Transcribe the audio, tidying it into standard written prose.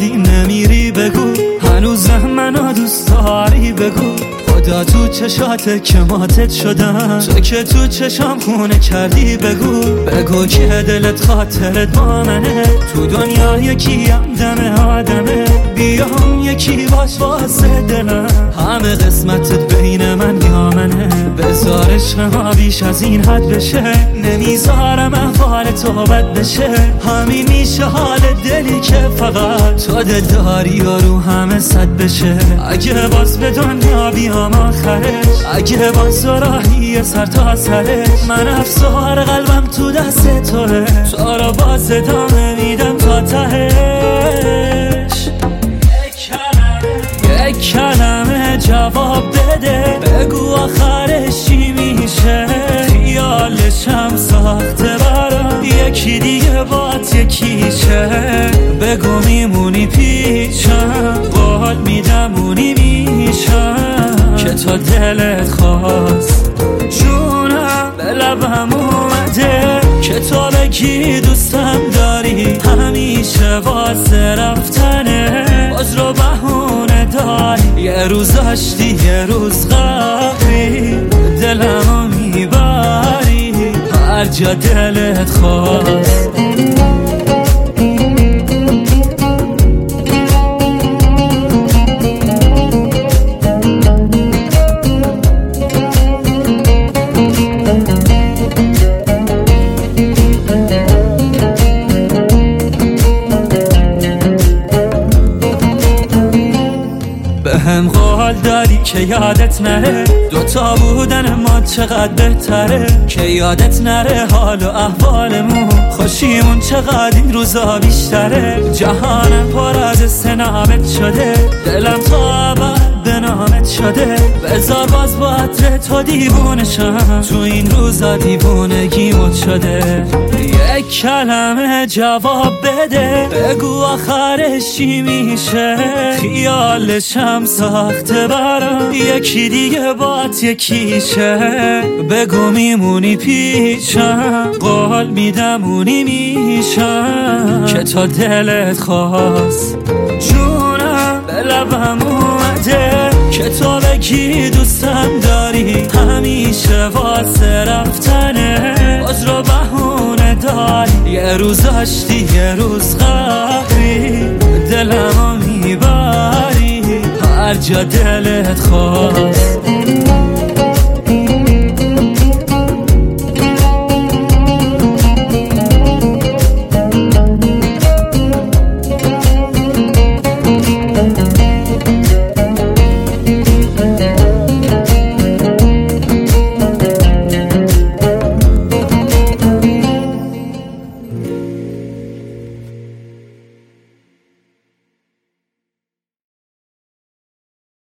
ولی نمیری بگو هنوزم منو دوست داری بگو خدا تو چشاته که ماتت شدم تو که تو چشام خونه کردی بگو که دلت خاطرت با منه تو دنیا یکیم دم آدمه بیام یکی باش واسه دلم همه قسمتت بین من یا منه بذار عشق ما بیش از این حد بشه نمیذارم احوال تو بد بشه همین میشه حال دلی که فقط تو دل داری و رو همه صد بشه اگه باز به دنیا بیام آخرش اگه باز راهی سر تا سرش من افسار قلبم تو دست توه تو را باز ادامه میدم تا تهش یک کلمه جواب بده بگو آخرش چی میشه خیالشم ساخته برام یکی دیگه بات یکیشه بگو میمونی پیشم قول میدم اونی میشم که تا دلت خواست جونم به لبم اومده که تو بگی دوستم داری همیشه واسه رفتنه باز رو بهونه داری یه روز داشتی یه روز غفی دلمو میبری هر جا دلت خواست هم قول داری که یادت نره دوتا بودن ما چقدر بهتره که یادت نره حال و احوالمون خوشیمون چقدر این روزا بیشتره جهانم پر از سنابت شده دلم تا ابد به نامت شده بذار باز با عطر تو دیوونشم تو این روزا دیوونگیمون شده یک کلمه جواب بده بگو آخرش چی میشه خیالشم ساخته برام یکی دیگه بات یکیشه بگو میمونی پیشم قول میدم اونی میشم که تا دلت خواست جونم به لبم اومده که تو بگی دوستم داری همیشه واسه رفتنه باز رو بهونه داری یه روز داشتی یه روز غفی دلمو میبری هر جا دلت خواست